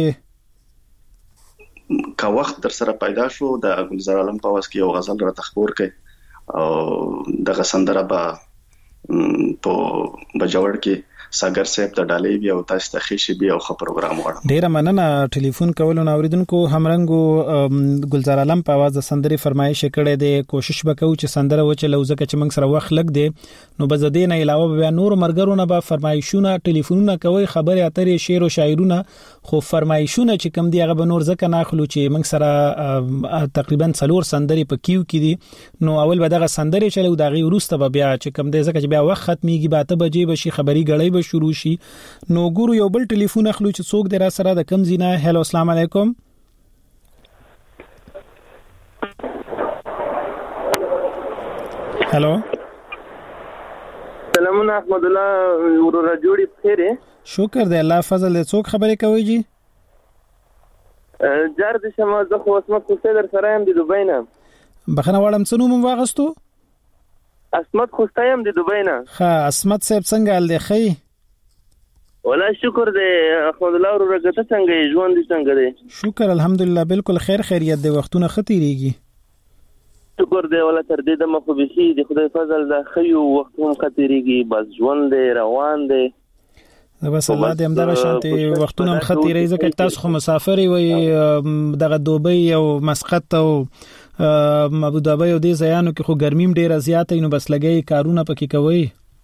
کا وخت در سره پیدا شو د ګلزار عالم په واس کې یو غزل را تخبور کړي او دغه سندره په بجوړ کې ساګر صاحب ته ډالې بیا او تاسو ته خېشي بیا او خبر پروګرام غواړم. ډیر مننه ټلیفون کولونه اوریدونکو. همرنګو ګلزار عالم په आवाज سندري فرمایش کړي دي. کوشش وکاو چې سندره وچلو ځکه چې موږ سره وخت لګ دي نو بزدین علاوه بیا نور مرګرونه به فرمایشونه ټلیفونونه کوي خبري اترې شعر او شاعرونه خو فرمایشونه چې کم دی هغه به نور ځکه ناخلو چې موږ سره تقریبا 4 سندري په کیو کې دي نو اول به دغه سندري چلو دغه وروسته به بیا چې کم دی ځکه چې بیا وخت ختميږي به 8 بجې به شي خبري غړې شروع شي. نو ګورو یو بل ټلیفون اخلو چې څوک در سره د کم زینا. هلو السلام علیکم. هلو سلامونه احمد الله ورور جوړی بخیره. شکر دی الله فضل دی. څوک خبرې کوي جی؟ جار د شمه زه خو اسمت خوسته در سره يم د دوبۍ نه. بخنه وړم څنو مم واغستو؟ اسمت خوسته يم د دوبۍ نه. ها اسمت صاحب څنګه ال دی خی؟ ولا شکر دی احمد الله ورور ګټه څنګه ژوند دي څنګه دی؟ شکر الحمدلله بالکل خیر خیریت دی. وختونه خطیریږي. شکر دی ولا تر دې د مخوبسي د خدای فضل د خيو وختونه خطیریږي بس ژوند دی روان دی. بس الله دې همدغه شانتي وختونه خطیری ځکه تاسو خو مسافر وي دغه دوبۍ او مسقط او ابو ظبي او دې ځایانو کې خو ګرمیم ډیره زیاته نو بس لګي کارونه پکې کوي.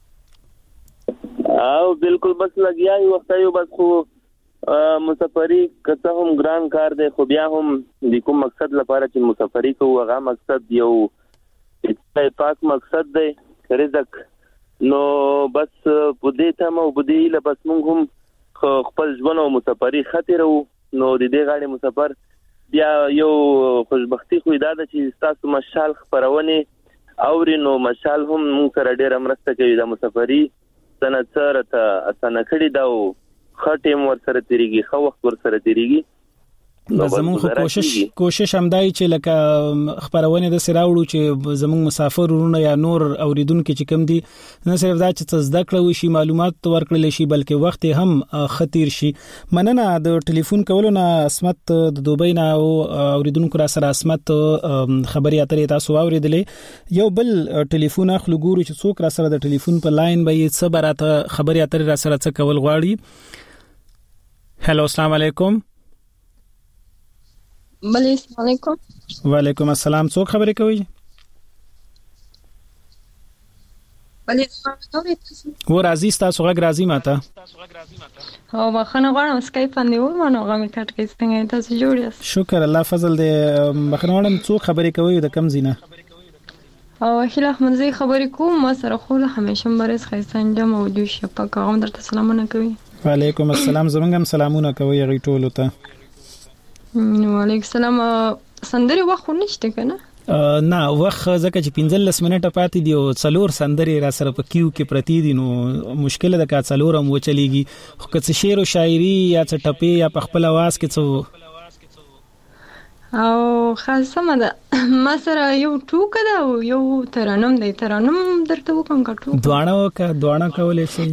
او بالکل بس لګیا یو وخت یو بس خو مسافری کته هم ګران کار دی خو بیا هم د کوم مقصد لپاره چې مسافری کوو هغه مقصد یو پاک مقصد دی رزق نو بس په دې ته مو بده له بس موږ هم خپل ژوند او مسافری خاطر نو د دې غاړي مسافر بیا یو خوشبختی خو دا چې تاسو مشال خبرونه اوري نو مشال هم موږ سره ډیر مرسته کوي د مسافری سنت سره ته اسانه کړی دا خټیم ور سره تیریږي خو وخت ور سره تیریږي. زمون خو کوشش همدای چې لکه خبرونه د سراوړو چې زمون مسافر ورونه یا نور اوریدونکو چې کم دي نه صرف دا چې زده کړو شي معلومات ورکړل شي بلکې وخت هم خطیر شي. مننه د ټلیفون کولونه اسمت د دوبۍ نه او اوریدونکو را سره اسمت خبري اترې تاسو اوریدلې. یو بل ټلیفون اخلو ګورو چې څوک را سره د ټلیفون په لاین به یې صبراته خبري اترې را سره څه کول غواړي. هلو السلام علیکم. السلام علیکم. وعلیکم السلام. څوک خبرې کوي؟ ور عزیز تاسو غږ راځي ماته. او بخنه غواړم اسکایپ باندې ومنو غمه کټ کې څنګه تاسو جوړ یاست؟ شکر الله فضل دې. بخنه غواړم څوک خبرې کوي د کم زینه؟ او اخیل احمد زی خبرې کوم ما سره خو همیشه مرز خیسان جام او دوش په کوم درته سلامونه کوي. وعلیکم السلام. زمونږ هم سلامونه کوي غي ټولو ته. وعلیکم السلام. سندري وخت نشته کنه؟ نه وخت ځکه چې 15 منټه پاتې دی او څلور سندري را سره په کیو کې پرتی دي نو مشکل ده کا څلور هم وچلېږي خو که شعر او شاعري یا څه ټپې یا په خپل आवाज کې څه او خاصه مده ما سره یو ټوک ده او یو ترانم دی. ترانم درته وکم کټو دوانه کولې شي.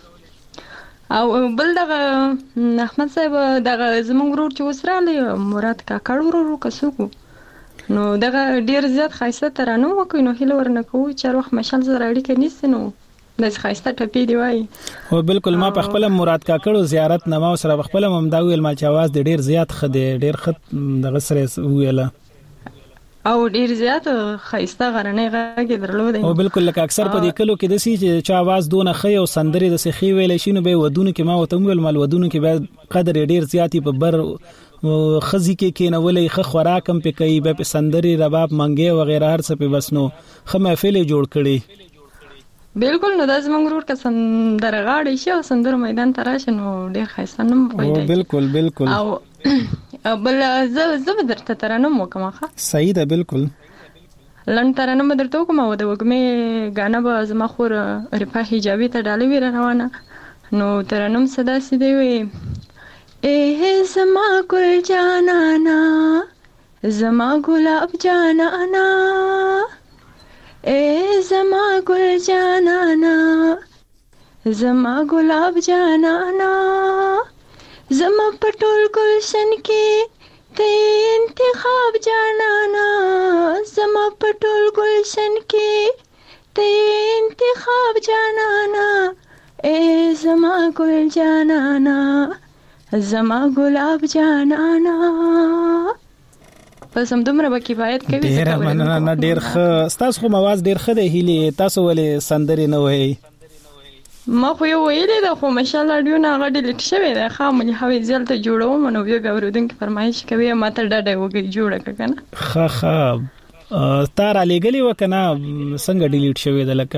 او بل دغه احمد صاحب دغه زمونږ ورور چې وسراله مراد کاکړ ورور کسوکو نو دغه ډیر زیات خاصه ترانم وکړي نو هیله ورنه کوو چې وخت مشال سره اړیکه نیسي نو د خاصه ټپی دی وای. او بالکل ما په خپل مراد کاکړو زیارت نما سره خپل ممدا ویل ما چې आवाज ډیر زیات خده ډیر خط دغه سره ویله او ډیر زیات خاصه غرنې غږی درلود. او بالکل لکه اکثر په دې کلو کې د سي چې आवाज دونه خي او سندري د سخي ویل شي نو به ودونو کې ما وته ویل مال ودونو کې به قدر ډیر زیاتی په بر خزي کې نولې خ خوراکم په کوي به سندري رباب منګي و غیره هر څه په بسنو خ محفل جوړ کړي. بالکل نو د زمونږ ورور کا سندرغاړي شي او سندر میدان تراشه نو ډیر خاصه نم پیدا. بالکل بالکل او بل زه درته ترانم وکم ښه صحیح ده. بالکل لن ترانم درته وکم او د وګمه غانا به زما خور رفاه حجابي ته ډالې ویره روانه نو ترانم صدا سي دی وي اے زما ګل جانانا زما ګلاب جانانا اے زما ګل جانانا زما ګلاب جانانا زما پټول گلشن کې ته انتخاب جانانا زما پټول گلشن کې ته انتخاب جانانا اے زما ګل جانانا زما ګلاب جانانا. پس هم دومره به کفایت کوي. ډیر مننه ډیر ښه تاسو خو आवाज ډیر ښه دی هلي تاسو ولې سندري نه وایي. ما خو یو ویلې ده خو ماشاءالله ډیو نه غړي لټ شوی ده خامل هوی ځلته جوړوم نو بیا اوریدونکو فرمایش کوي ماته ډډه وګي جوړه کنه ښه تار لګلی وکنه څنګه ډیلیټ شوی ده لکه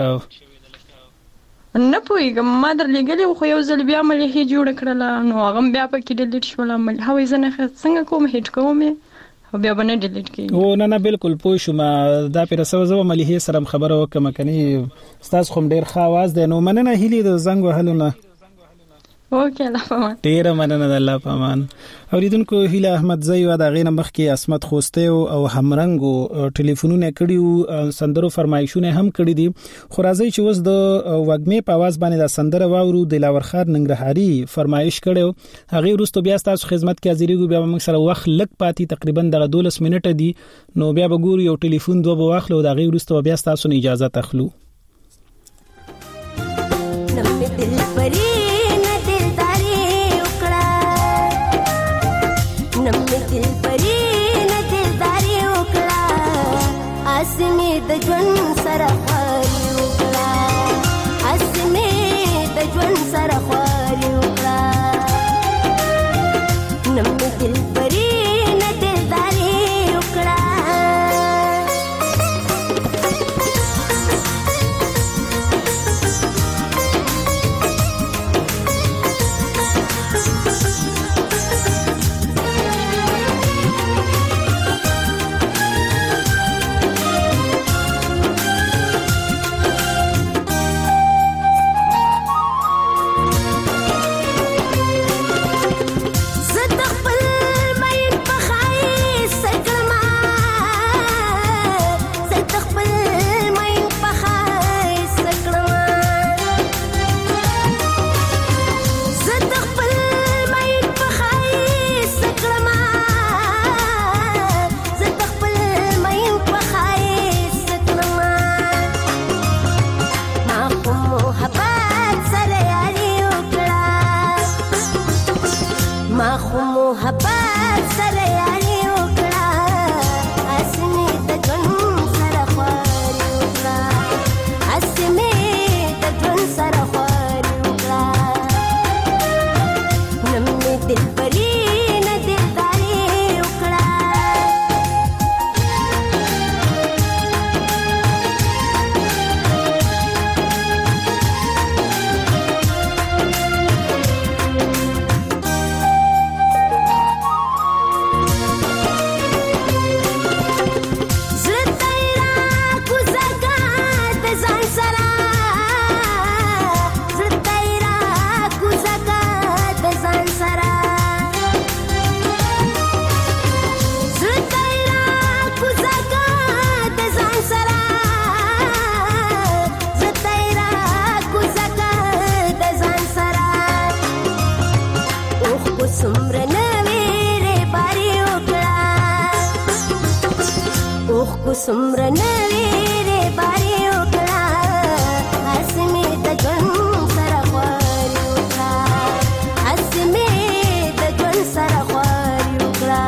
نه پوهیږم ما در لګلی خو یو ځل بیا ملي هي جوړ کړله نو هغه بیا پکې ډیلیټ شول مل هوی زنه څنګه کوم هیټ کوم او بیا باندې ډیلیټ کیږي. او نه بالکل پوه شوم دا پر سوزو ملي سره خبره وکم کني استاد خو ډیر ښه आवाज دی نو مننه هلي د زنګ وهلونه. اوکې الله پامان. ډیر مننه د الله پامان. اوریدونکو هیله احمد زیو د غینه مخ کې اسمت خوسته او همرنګو ټلیفونونه کړیو سندرو فرمایشونه هم کړی دي خو راځي چې اوس د وګمې په आवाज باندې د سندره واورو د لاورخار ننګرهاري فرمایش کړو هغه وروسته بیا تاسو خدمت کې حاضرېږو بیا موږ سره وخت لګ پاتې تقریبا د 12 منټه دي نو بیا به ګورو یو ټلیفون دوه واخلو د هغه وروسته بیا تاسو نه اجازه تخلو. اسمه د ژوند سره خوري وکړه اسمه د ژوند سره خوري وکړه نم دل پرې نه دلداري وکړه روح کو سمره نویره باری وکړه اسمه د ژوند سره خواري وکړه اسمه د ژوند سره خواري وکړه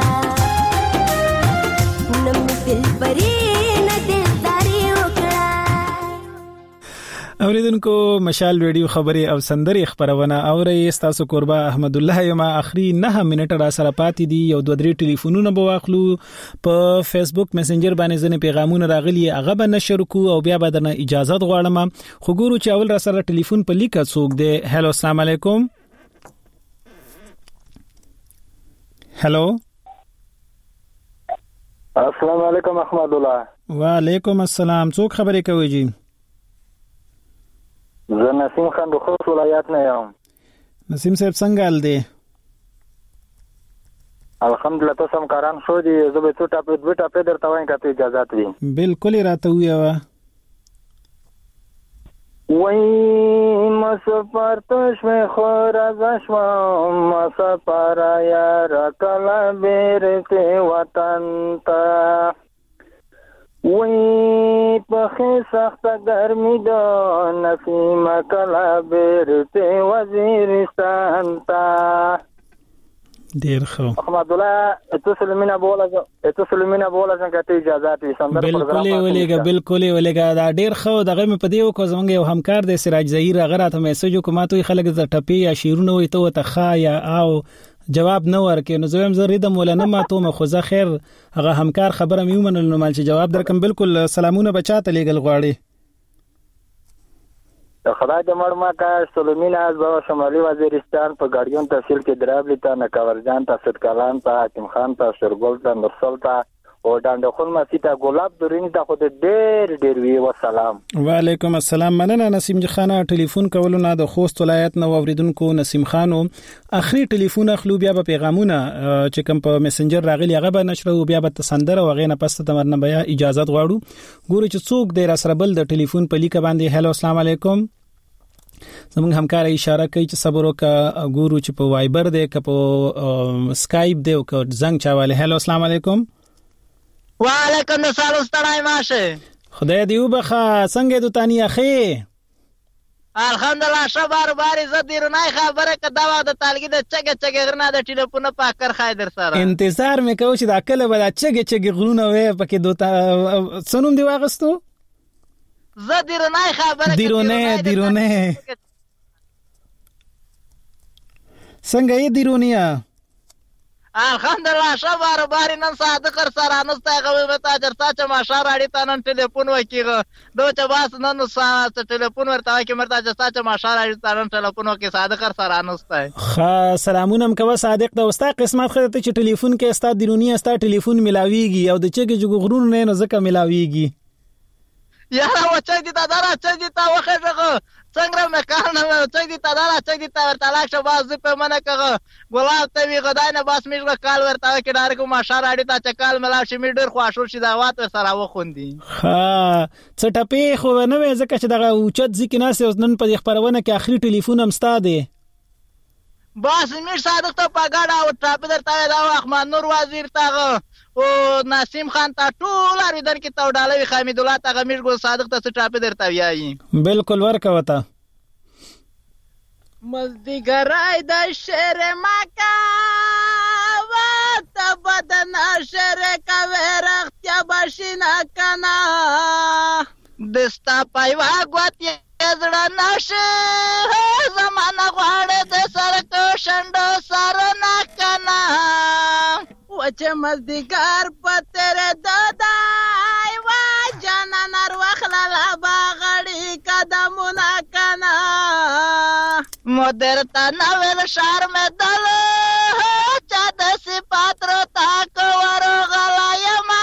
نم دل پرې نه دلداري وکړه. اوریدونکو مشال ریډیو خبري او سندري خبرونه اوري تاسو قربا احمد الله یما اخري 9 منټه را سره پاتې دي یو دوه درې ټلیفونونه به واخلو په فیسبوک میسنجر باندې ځنې پیغامونه راغلي هغه به نشر کو او بیا به درنه اجازه غواړم خو ګورو چې اول را سره ټلیفون په لیکه څوک دی. هالو السلام علیکم. هالو السلام علیکم احمد الله. وعلیکم السلام. څوک خبرې کوي جی؟ زه نسیم خان د خوست ولایت نه یم. نسیم صاحب څنګه حال دی؟ الحمدلله تاسو هم کاران شو دي زه به څو ټاپې درته وایم که ته اجازت وي. بالکل راته ویوه. وای مسافر ته شوې خو راځه شوم مسافر یاره کله بیرته وطن ته وای پخې سخته ګرمي ده نسیمه کله بیرته وزیرستان ته. ډیر ښه احمد الله اتصل مینا بوله چې ته اجازه وي سندر بالکل ولګه دا ډیر ښه دغه مې په دیو کو زمونږ یو همکار د سراج ظهیر هغه راته میسج کوماتوي خلک د ټپی یا شیرونه وي ته خا یا او جواب نه ورکې نو زویم زه ریدم ولنه ما ته مخوزه خیر هغه همکار خبره مې ومنل نو مال چې جواب درکم بالکل سلامونه بچاته لګل غواړي. خدای دې مړ ما کا سلیمان از با شمالي وزیرستان په ګاډیون تحصیل کې درابلی ته نکاورجان ته صدقالان ته حکیم خان ته شرګل ته نصل ته او ډانډخون مسجد ته ګلاب درین ته خو ډېر وی وسلام. وعلیکم السلام. مننه نسیم خان ټلیفون کولونه د خوست ولایت نو اوریدونکو نسیم خانو اخري ټلیفون اخلو بیا په پیغامونه چې کوم په میسنجر راغلی هغه به نشره او بیا به سندره او غینه پسته تمرنه بیا اجازه غواړو ګورو چې څوک د راسره بل د ټلیفون په لیکه باندې. هالو السلام علیکم. زموږ همکار اشاره کوي چې صبر وکړه ګورو چې په وایبر دی که په سکایپ دی او که زنګ چاواله. هالو السلام علیکم. وعلیکم السلام ستړای ماشه خدای دې وبخه څنګه د تانی اخی الحمدلله شبار باري زدير نه خبره کدا و د تالګي د چګ غرنا د ټلیفون په کار خایدر سره انتظار مې کوم چې دا کله به چګ غرونه وې پکې دوه سنوم دی واغستو زدير نه خبره دیرونه څنګه یې دیرونیا الحمدلله شبار باري نن صادق سره نسته غوي متا چرتا چې ما شاراړي تانن ټلیفون وکیغه دوه باس نن ساعت ټلیفون ورته کې مرتا چې ما شاراړي تانن ټلیفون وکي صادق سره نسته. خا سلامونه کوه صادق د استا قسمت خدای ته چې ټلیفون کې استا دیرونی استا ټلیفون ملاويږي او د چګ غرون نه زکه ملاويږي یاره وچې دي تا دارا چې دي تا وخېږه څنګه مې کار نه وچې دي تا دارا چې دي تا ورته لا شباز په منه کغه ګلاب ته وی غدای نه باس میږه کال ورته کې ډار کو ما شاراړي تا چې کال ملا شي می ډیر خواشور شي دا وات سره وخوندي. ها څټپې خو نه وې ځکه چې دغه اوچت ځکه ناس نن په خبرونه کې اخري ټلیفون هم ستاده باس میر صادق ته پګاډه او ټاپ درته دا احمد نور وزیر تاغه او نسیم خان ته ټول اړیدل کې تو ډالوي حمید الله ته میر ګل صادق ته ټاپ درته ویایي بالکل ورکه وتا مزدګرای د شعر مکا وات بدن شعر کا ورختیا بشینا کنا دستا پایوا غوتی زړه نشه زمانہ غواړي د سر کو شندو سر نه کنا وچه مزدګار پتر ددای وا جانا نر وخلا لا باغړي قدمونه کنا مدر تا نوول شار میں دلو چاد سی پاترو تاک ورو غلایم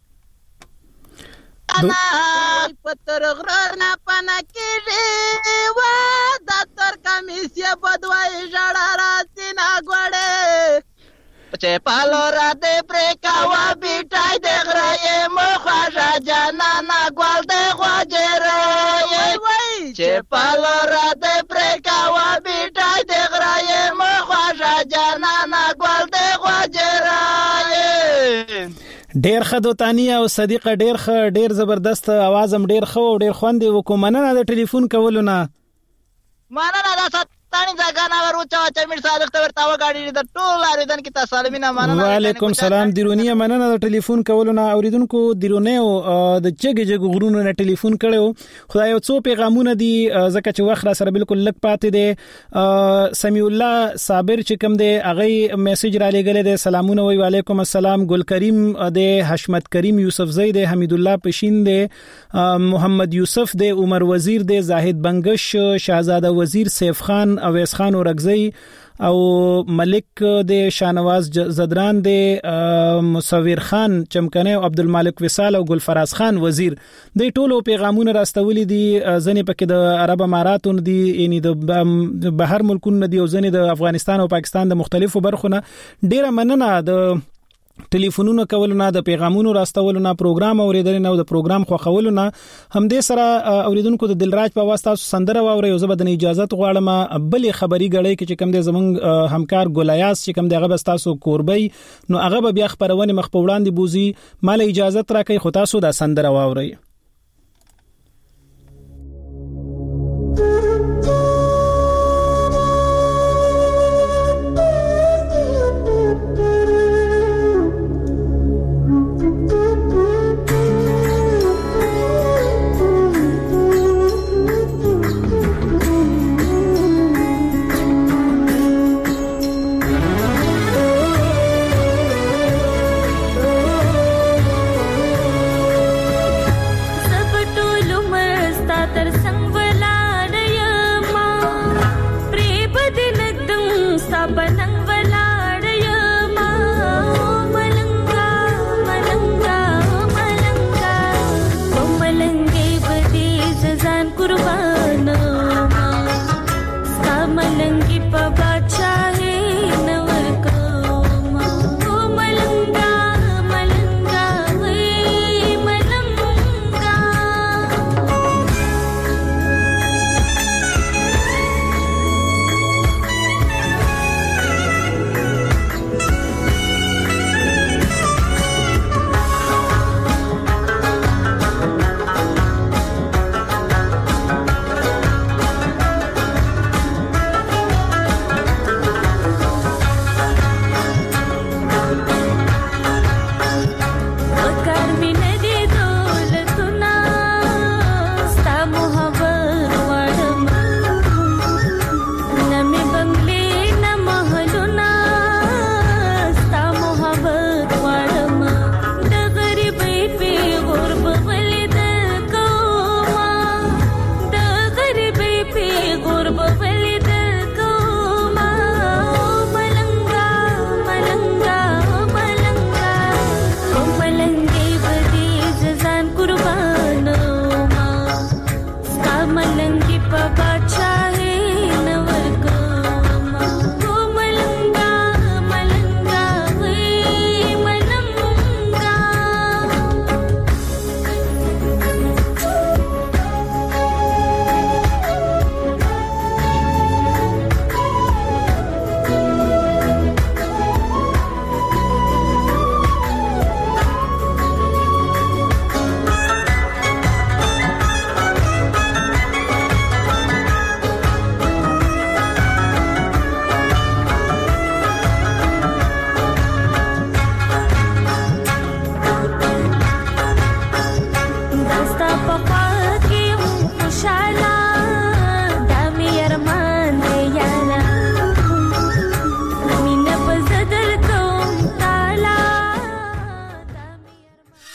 انا پتر غرنا پنا کیږي و د تر کمیسیا بدوای جړه راسینا غړې چې پالو را دې پرکا وا بیټای د غرای مخاجا جانا ګل د غوجره چې پالو را دې پرکا وا بیټای د غرای مخاجا جانا ګل د غوجره ډیر خدوتانی او صدیق ډیر زبردست आवाज هم ډیر خو ډیر خوندې وکومنه د ټلیفون کولونه مننه دا ستاني ځګانا ورچا چې میر صادق ته ورته وګاډي د ټول اوریدن کې تاسو سلامونه مننه وعلیکم سلام دیرونیه مننه د ټلیفون کولونه اوریدونکو دیرونه او د چګ غرونو نه ټلیفون کړو خدای یو څو پیغامونه دي زکه چې وخت را سره بالکل لک پاتې دي سمیع الله صابر چې کوم دی هغه میسج را لګل دي سلامونه وی وعلیکم السلام ګل کریم دی حشمت کریم یوسف زید حمید الله پشین دی محمد یوسف دی عمر وزیر دی زاهد بنگش شاهزاده وزیر سیف خان اویس خان اورغزی او ملک د شانواز زدران د مصور خان چمکنه او عبدالمالک وصال او ګلفراز خان وزیر د ټولو پیغامونه راستولې دي ځنې پکې د عرب اماراتو دي یعنی د بهر ملکونو دي او ځنې د افغانستان او پاکستان د مختلفو برخو نه ډیره مننه د ټلیفونونو کولونه د پیغامونو راستولونه پروګرام اوریدل نه او د پروګرام خو خولونه هم دې سره اوریدونکو د دلراج په واسطه سندره واوري او زبد نه اجازه غواړم بلې خبري غړې کې چې کوم دې زمونږ همکار ګولیاس چې کوم دغه بستاسو کوربي نو هغه بیا خبرونه مخ په وړاندې بوزي مال اجازه راکې خو تاسو دا سندره واوري